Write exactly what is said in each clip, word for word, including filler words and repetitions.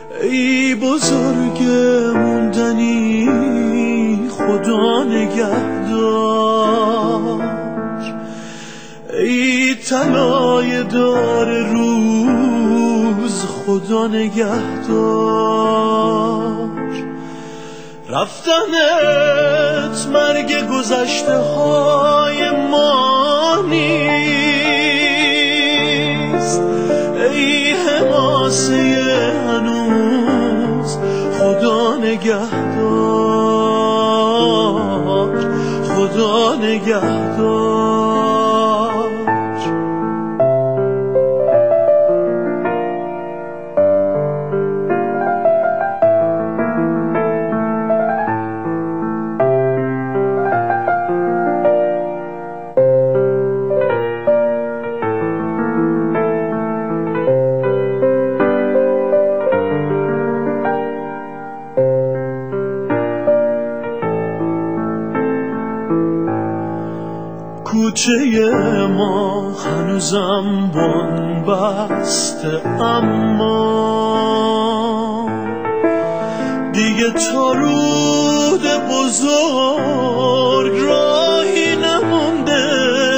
ای بزرگ موندنی خدا نگهدار، ای طلای دار روز خدا نگهدار. رفتنت مرگ گذشته های ما نیست، ای حماسه هنوز خدا نگهدار، خدا نگهدار. کوچه ما هنوزم بن‌بسته، اما دیگه تا رود بزرگ راهی نمونده.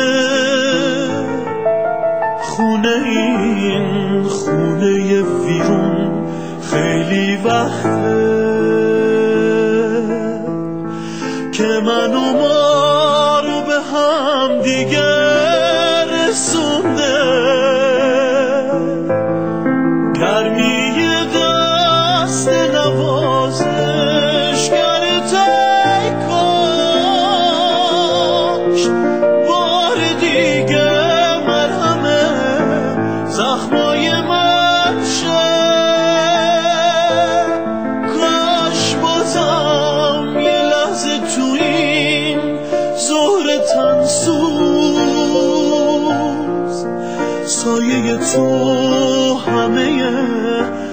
خونه این خونه ویرون خیلی وقته که من و ما رو به هم دیگه رسونده. گرمی دست نوازش کرده کاش بار دیگه مرهم زخمای من شه. کاش بازم یه لحظه تو این ظهر تنسوز سایه تو همه